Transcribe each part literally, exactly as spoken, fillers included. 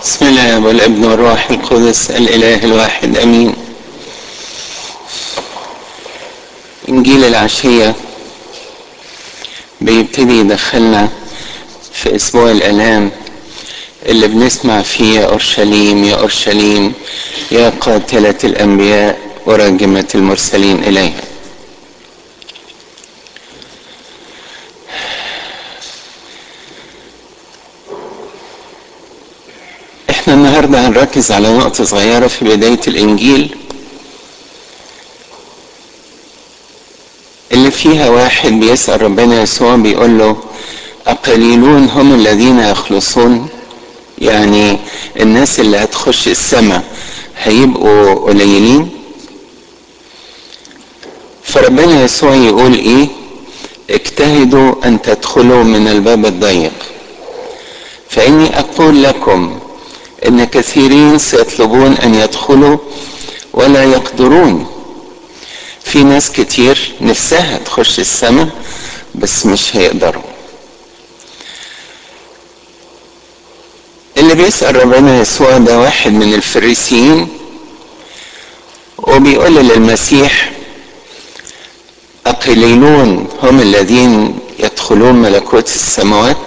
بسم الله والابن والروح القدس الاله الواحد امين. انجيل العشية بيبتدي يدخلنا في اسبوع الالام اللي بنسمع فيه يا اورشليم يا اورشليم يا قاتلة الانبياء وراجمة المرسلين اليها. احنا النهاردة هنركز على نقطة صغيرة في بداية الانجيل اللي فيها واحد بيسأل ربنا يسوع بيقول له أقليلون هم الذين يخلصون؟ يعني الناس اللي هتخش السماء هيبقوا قليلين؟ فربنا يسوع يقول ايه؟ اجتهدوا ان تدخلوا من الباب الضيق، فاني اقول لكم ان كثيرين سيطلبون ان يدخلوا ولا يقدرون. في ناس كتير نفسها تخش السماء بس مش هيقدروا. اللي بيسأل ربنا يسوع ده واحد من الفريسيين، وبيقول للمسيح أقليلون هم الذين يدخلون ملكوت السماوات؟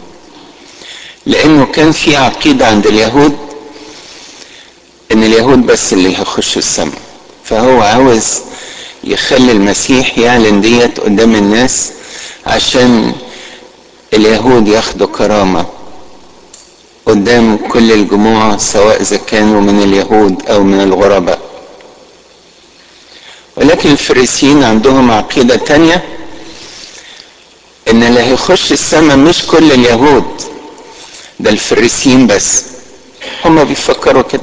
لأنه كان في عقيدة عند اليهود إن اليهود بس اللي هيخشوا السماء، فهو عاوز يخلي المسيح يعلن ديت قدام الناس عشان اليهود ياخدوا كرامة قدام كل الجموع، سواء إذا كانوا من اليهود أو من الغرباء. ولكن الفريسيين عندهم عقيدة تانية، إن اللي هيخش السماء مش كل اليهود، ده الفريسيين بس. هم بيفكروا كده.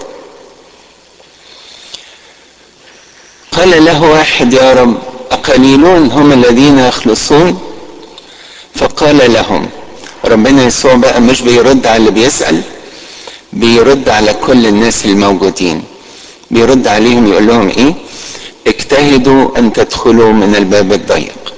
قال له واحد يا رب أقليلون هم الذين يخلصون؟ فقال لهم ربنا يسوع بقى مش بيرد على اللي بيسأل، بيرد على كل الناس الموجودين، بيرد عليهم يقول لهم ايه؟ اجتهدوا ان تدخلوا من الباب الضيق.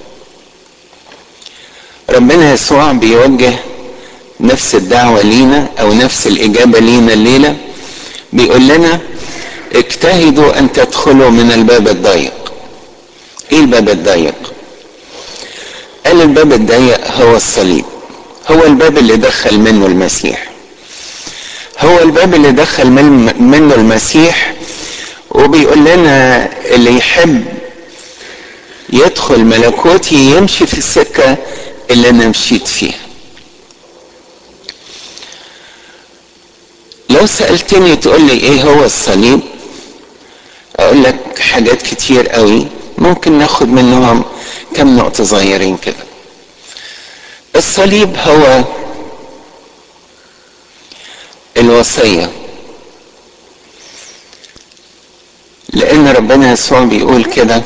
ربنا يسوع بيوجه نفس الدعوة لينا او نفس الاجابة لينا الليلة، بيقول لنا اجتهدوا ان تدخلوا من الباب الضيق. ايه الباب الضيق؟ قال الباب الضيق هو الصليب، هو الباب اللي دخل منه المسيح، هو الباب اللي دخل منه المسيح. وبيقول لنا اللي يحب يدخل ملكوتي يمشي في السكة اللي انا مشيت فيها. لو سألتني تقول لي ايه هو الصليب، اقول لك حاجات كتير قوي، ممكن ناخد منهم كم نقطة صغيرين كده. الصليب هو الوصية، لان ربنا يسوع بيقول كده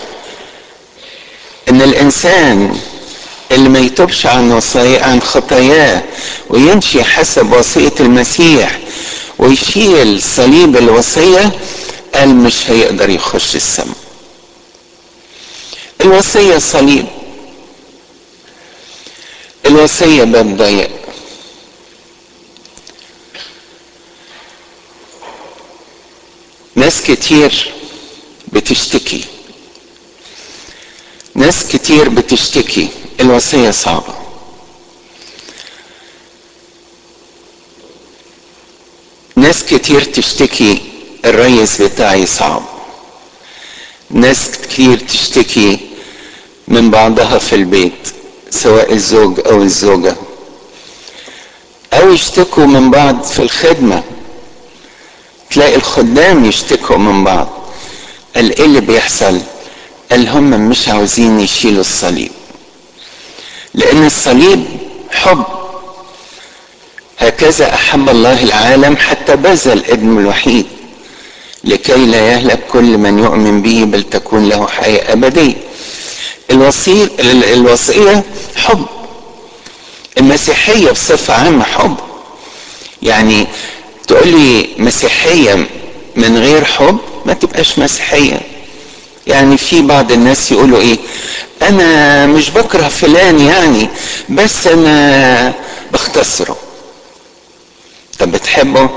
ان الانسان اللي ما يتوبش عن وصايا عن خطاياه ويمشي حسب وصية المسيح ويشيل صليب الوصية، قال مش هيقدر يخش السماء. الوصية صليب، الوصية باب ضيق. ناس كتير بتشتكي، ناس كتير بتشتكي الوصية صعبة. ناس كتير تشتكي الرئيس بتاعي صعب. ناس كتير تشتكي من بعضها في البيت، سواء الزوج او الزوجة، او يشتكوا من بعض في الخدمة. تلاقي الخدام يشتكوا من بعض. قال ايه اللي بيحصل؟ قال هم مش عاوزين يشيلوا الصليب، لان الصليب حب. هكذا احب الله العالم حتى بذل ابنه الوحيد لكي لا يهلك كل من يؤمن به بل تكون له حياة ابدية. الوصية الوصية حب. المسيحية بصفة عامة حب. يعني تقول لي مسيحية من غير حب ما تبقاش مسيحية. يعني في بعض الناس يقولوا ايه، انا مش بكره فلان يعني بس انا بختصره. طب بتحبه؟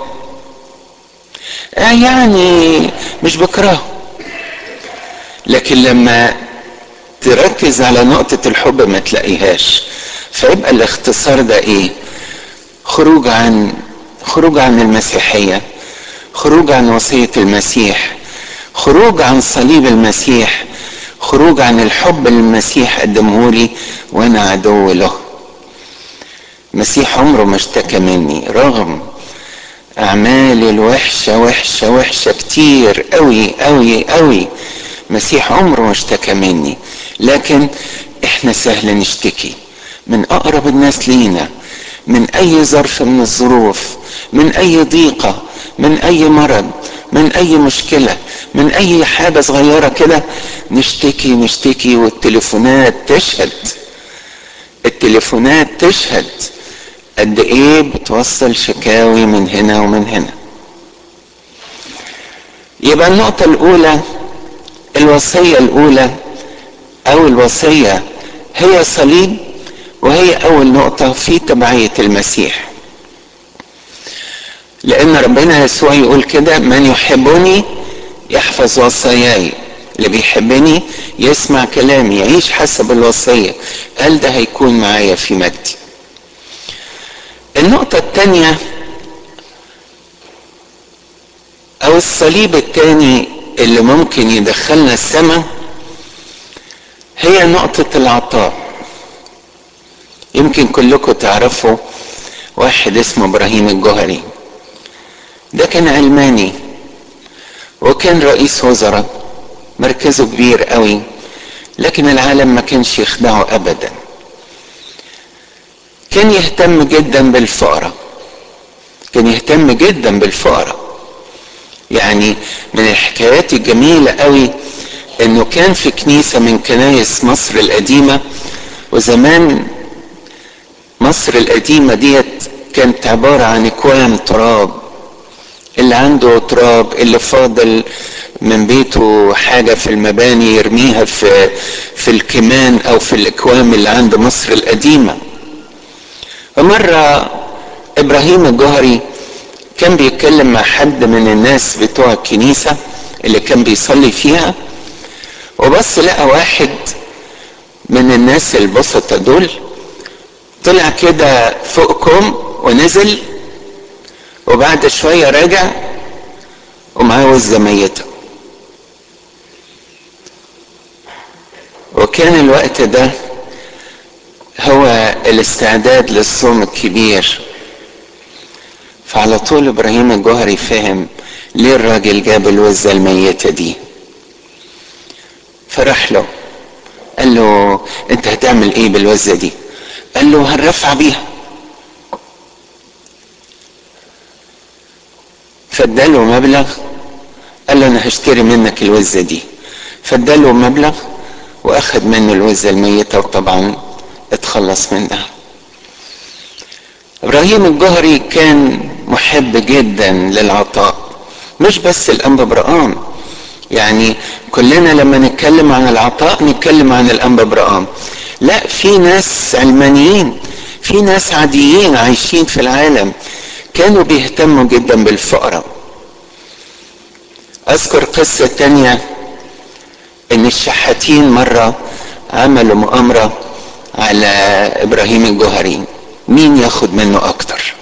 آه يعني مش بكرهه، لكن لما تركز على نقطة الحب ما تلاقيهاش، فيبقى الاختصار ده ايه؟ خروج عن خروج عن المسيحية، خروج عن وصية المسيح، خروج عن صليب المسيح، خروج عن الحب اللي المسيح قدمه لي وانا عدو له. المسيح عمره ما اشتكى مني رغم اعمالي الوحشة وحشة وحشة كتير قوي قوي قوي. المسيح عمره ما اشتكى مني، لكن احنا سهل نشتكي من اقرب الناس لينا، من اي ظرف من الظروف، من اي ضيقة، من اي مرض، من اي مشكلة، من اي حاجة صغيرة كده نشتكي نشتكي والتليفونات تشهد. التليفونات تشهد قد ايه بتوصل شكاوي من هنا ومن هنا. يبقى النقطة الاولى، الوصية الاولى او الوصية هي صليب، وهي اول نقطة في تبعية المسيح. لان ربنا يسوع يقول كده: من يحبني يحفظ وصاياي. اللي بيحبني يسمع كلامي، يعيش حسب الوصية. قال ده هيكون معايا في مجدي. النقطة الثانية او الصليب الثاني اللي ممكن يدخلنا السماء هي نقطة العطاء. يمكن كلكم تعرفوا واحد اسمه ابراهيم الجوهري. ده كان علماني وكان رئيس وزراء، مركزه كبير قوي، لكن العالم ما كانش يخدعه ابدا. كان يهتم جدا بالفقراء، كان يهتم جدا بالفقراء. يعني من الحكايات الجميلة قوي انه كان في كنيسة من كنايس مصر القديمة، وزمان مصر القديمة ديت كانت عبارة عن اكوام تراب، اللي عنده تراب، اللي فاضل من بيته حاجة في المباني يرميها في في الكمان او في الاكوام اللي عند مصر القديمة. ومرة ابراهيم الجوهري كان بيتكلم مع حد من الناس بتوع الكنيسة اللي كان بيصلي فيها، وبس لقى واحد من الناس البسطة دول طلع كده فوقكم ونزل، وبعد شوية رجع ومعاه وزة ميتة. وكان الوقت ده هو الاستعداد للصوم الكبير. فعلى طول ابراهيم الجوهري فهم ليه الراجل جاب الوزة الميتة دي، فرح له قال له: انت هتعمل ايه بالوزة دي؟ قال له: هنرفع بيها. فاداله مبلغ، قال له: انا هشتري منك الوزة دي. فاداله مبلغ واخد منه الوزة الميتة، وطبعا اتخلص منها. ابراهيم الجوهري كان محب جدا للعطاء، مش بس الانبا برقام. يعني كلنا لما نتكلم عن العطاء نتكلم عن الانبا برقام، لا، في ناس علمانيين، في ناس عاديين عايشين في العالم كانوا بيهتموا جدا بالفقراء. اذكر قصة تانية ان الشحاتين مرة عملوا مؤامرة على ابراهيم الجوهري، مين ياخد منه اكتر؟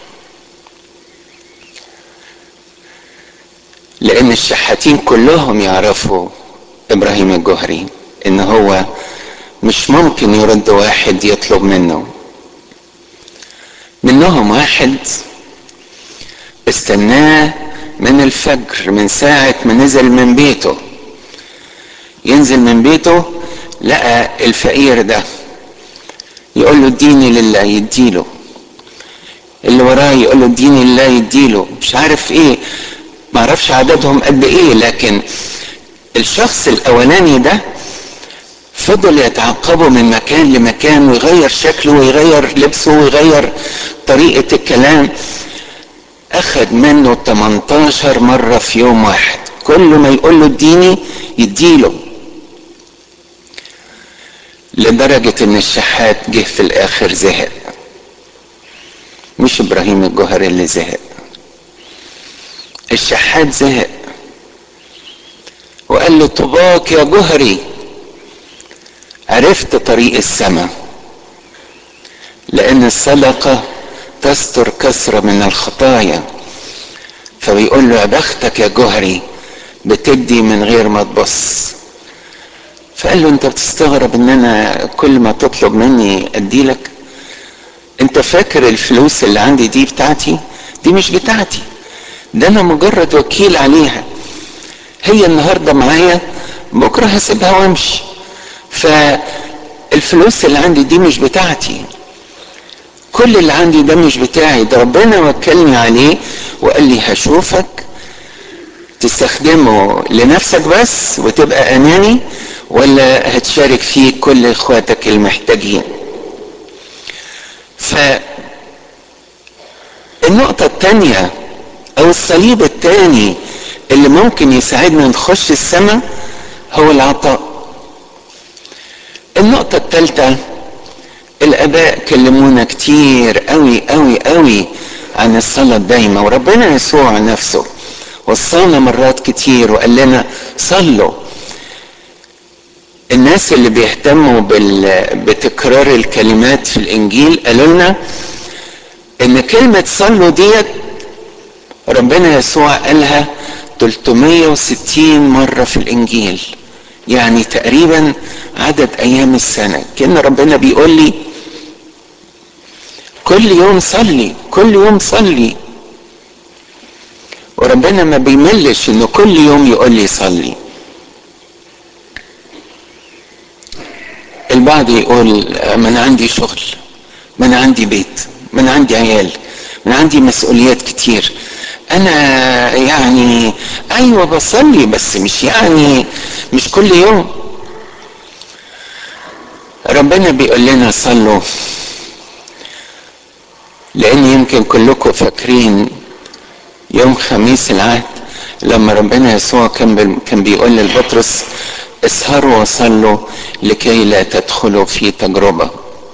لان الشحاتين كلهم يعرفوا ابراهيم الجوهري ان هو مش ممكن يرد واحد يطلب منه. منهم واحد استناه من الفجر، من ساعة ما نزل من بيته، ينزل من بيته لقى الفقير ده يقول له: اديني لله، يديله. اللي وراه يقول له: اديني لله، يديله. مش عارف ايه، معرفش عددهم قد ايه، لكن الشخص الاولاني ده فضل يتعقبه من مكان لمكان، ويغير شكله ويغير لبسه ويغير طريقة الكلام. اخد منه تمنتاشر مرة في يوم واحد، كل ما يقول له اديني يديله، لدرجة ان الشحات جه في الاخر زهق. مش ابراهيم الجوهري اللي زهق، الشحات زهق وقال له طوباك يا جهري، عرفت طريق السماء، لان الصدقة تستر كثرة من الخطايا. فبيقول له يا بختك يا جهري، بتدي من غير ما تبص. فقال له انت بتستغرب ان انا كل ما تطلب مني اديلك؟ انت فاكر الفلوس اللي عندي دي بتاعتي؟ دي مش بتاعتي، ده انا مجرد وكيل عليها. هي النهاردة معايا، بكرة هسيبها وامشي. فالفلوس اللي عندي دي مش بتاعتي، كل اللي عندي ده مش بتاعي، ده ربنا وكلني عليه وقال لي هشوفك تستخدمه لنفسك بس وتبقى اناني، ولا هتشارك فيه كل اخواتك المحتاجين. فالنقطة التانية او الصليب التاني اللي ممكن يساعدنا نخش السماء هو العطاء. النقطة التالتة، الاباء كلمونا كتير قوي قوي قوي عن الصلاة الدايمة، وربنا يسوع نفسه وصانا مرات كتير وقال لنا صلوا. الناس اللي بيهتموا بتكرار الكلمات في الانجيل قالوا لنا ان كلمة صلوا ديت ربنا يسوع قالها ثلاثمية وستين مرة في الانجيل، يعني تقريبا عدد ايام السنة. كأن ربنا بيقول لي كل يوم صلي، كل يوم صلي. وربنا ما بيملش انه كل يوم يقول لي صلي. البعض يقول ما انا عندي شغل، ما انا عندي بيت، ما انا عندي عيال، ما انا عندي مسؤوليات كتير، انا يعني ايوه بصلي بس مش يعني مش كل يوم. ربنا بيقول لنا صلوا، لان يمكن كلكم فاكرين يوم خميس العهد لما ربنا يسوع كان كان بيقول للبطرس اسهروا وصلوا لكي لا تدخلوا في تجربة.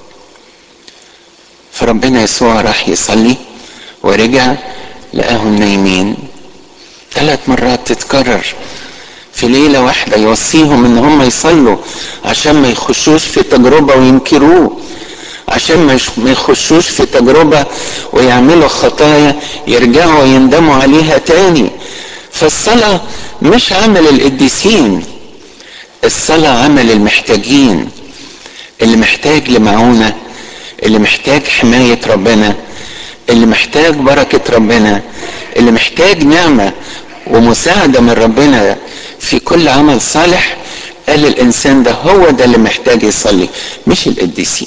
فربنا يسوع راح يصلي ورجع لقاهم نايمين. ثلاث مرات تتكرر في ليلة واحدة يوصيهم ان هم يصلوا عشان ما يخشوش في تجربة وينكروه، عشان ما يخشوش في تجربة ويعملوا خطايا يرجعوا ويندموا عليها تاني. فالصلاة مش عمل القديسين، الصلاة عمل المحتاجين، اللي محتاج لمعونة، اللي محتاج حماية ربنا، اللي محتاج بركة ربنا، اللي محتاج نعمة ومساعدة من ربنا في كل عمل صالح. قال الانسان ده هو ده اللي محتاج يصلي، مش القديسين.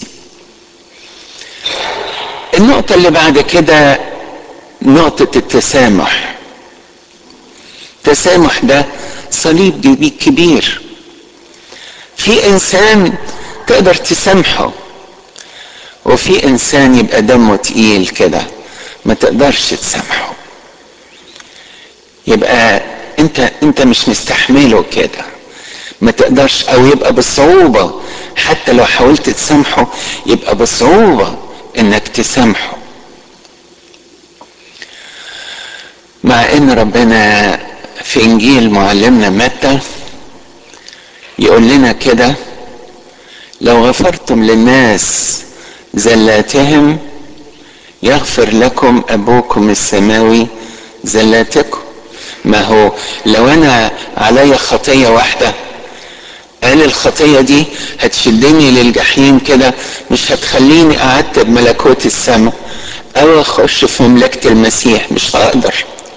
النقطة اللي بعد كده نقطة التسامح. التسامح ده صليب دي كبير. في انسان تقدر تسامحه، وفي انسان يبقى دمه تقيل كده ما تقدرش تسامحه، يبقى انت انت مش مستحمله كده ما تقدرش، او يبقى بالصعوبة حتى لو حاولت تسامحه يبقى بالصعوبة انك تسامحه. مع ان ربنا في انجيل معلمنا متى يقول لنا كده لو غفرتم للناس زلاتهم يغفر لكم ابوكم السماوي زلاتكم. ما هو لو انا علي خطية واحدة قال الخطية دي هتشدني للجحيم كده، مش هتخليني اعتب ملكوت السماء او اخش في مملكة المسيح، مش هقدر.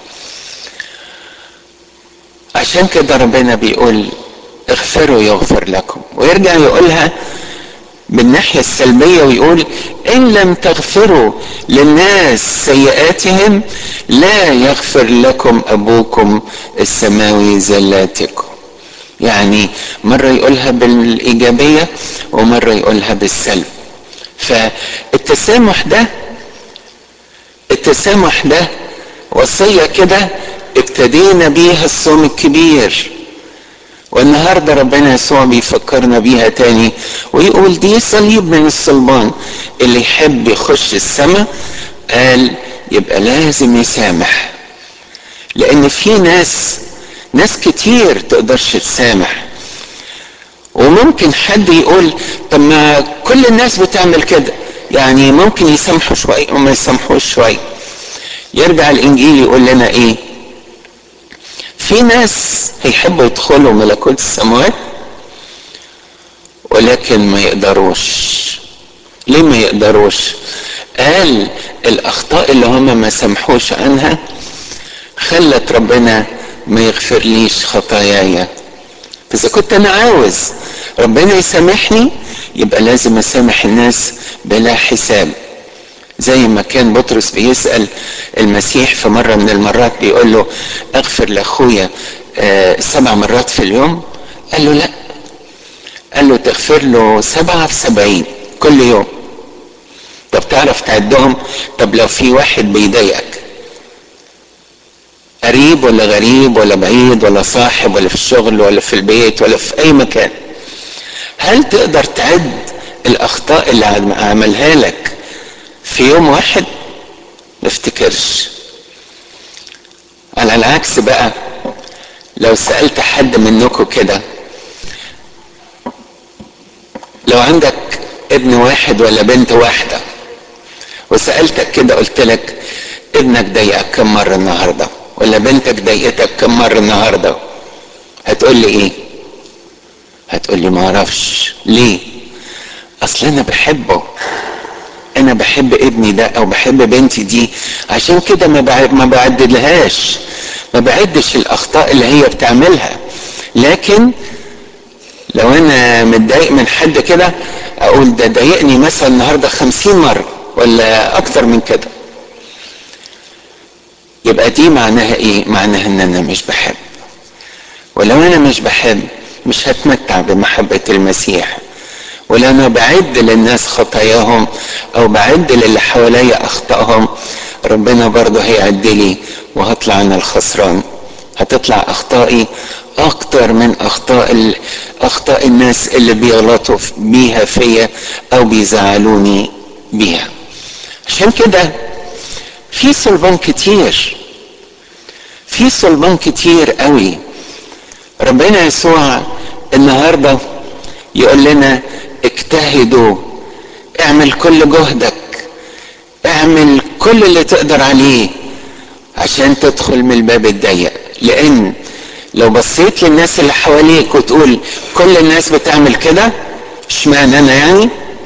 عشان كده ربنا بيقول اغفروا يغفر لكم، ويرجع يقولها بالناحية السلبية ويقول ان لم تغفروا للناس سيئاتهم لا يغفر لكم ابوكم السماوي زلاتكم. يعني مرة يقولها بالايجابية ومرة يقولها بالسلب. فالتسامح ده التسامح ده وصية كده ابتدينا بيها الصوم الكبير، والنهاردة ربنا يسوع بيفكرنا بيها تاني ويقول دي صليب من الصلبان. اللي يحب يخش السماء قال يبقى لازم يسامح، لان في ناس ناس كتير تقدرش تسامح. وممكن حد يقول طب ما كل الناس بتعمل كده، يعني ممكن يسامحوا شوية وما يسامحوش شوية. يرجع الانجيل يقول لنا ايه؟ في ناس هيحبوا يدخلوا ملكوت السماوات ولكن ما يقدروش. ليه ما يقدروش؟ قال الاخطاء اللي هم ما سامحوش عنها خلت ربنا ما يغفرليش خطاياي. فاذا كنت انا عاوز ربنا يسامحني يبقى لازم اسامح الناس بلا حساب. زي ما كان بطرس بيسأل المسيح في مرة من المرات بيقول له اغفر لاخويا آه سبع مرات في اليوم، قال له لا، قال له تغفر له سبعة في سبعين كل يوم. طب تعرف تعدهم؟ طب لو في واحد بيضايقك، قريب ولا غريب ولا بعيد ولا صاحب ولا في الشغل ولا في البيت ولا في اي مكان، هل تقدر تعد الاخطاء اللي عملها لك في يوم واحد؟ ما افتكرش. على العكس بقى، لو سألت حد منكم كده، لو عندك ابن واحد ولا بنت واحدة وسألتك كده قلت لك ابنك ضايقك كم مرة النهاردة ولا بنتك ضايقتك كم مرة النهاردة، هتقول لي ايه؟ هتقول لي ما اعرفش. ليه؟ اصل انا بحبه، انا بحب ابني ده او بحب بنتي دي، عشان كده ما بعدلهاش، ما بعدش الاخطاء اللي هي بتعملها. لكن لو انا متضايق من حد كده اقول ده ضايقني مثلا النهارده خمسين مرة ولا اكتر من كده، يبقى دي معناها ايه؟ معناها ان انا مش بحب. ولو انا مش بحب مش هتمتع بمحبة المسيح. ولو انا بعد للناس خطاياهم او بعد للي حواليا اخطائهم، ربنا برضه هيعد لي وهطلع انا الخسران. هتطلع اخطائي اكتر من اخطاء اخطاء الناس اللي بيغلطوا بيها فيا او بيزعلوني بيها. عشان كده في صلبان كتير، في صلبان كتير قوي. ربنا يسوع النهارده يقول لنا اجتهدوا، اعمل كل جهدك، اعمل كل اللي تقدر عليه عشان تدخل من الباب الضيق. لان لو بصيت للناس اللي حواليك وتقول كل الناس بتعمل كده اشمعنى انا يعني،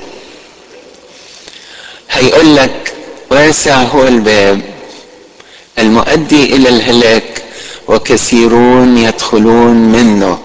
هيقول لك واسع هو الباب المؤدي الى الهلاك وكثيرون يدخلون منه.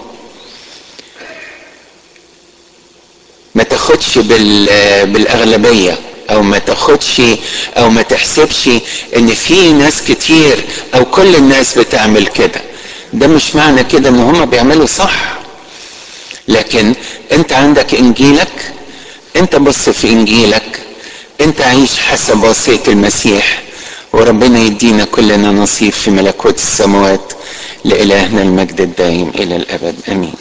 ما تاخدش بالاغلبيه او ما تاخدش او ما تحسبش ان في ناس كتير او كل الناس بتعمل كده. ده مش معنى كده ان هم بيعملوا صح، لكن انت عندك انجيلك، انت بص في انجيلك، انت عيش حسب وصية المسيح، وربنا يدينا كلنا نصيب في ملكوت السماوات. لإلهنا المجد الدائم الى الابد امين.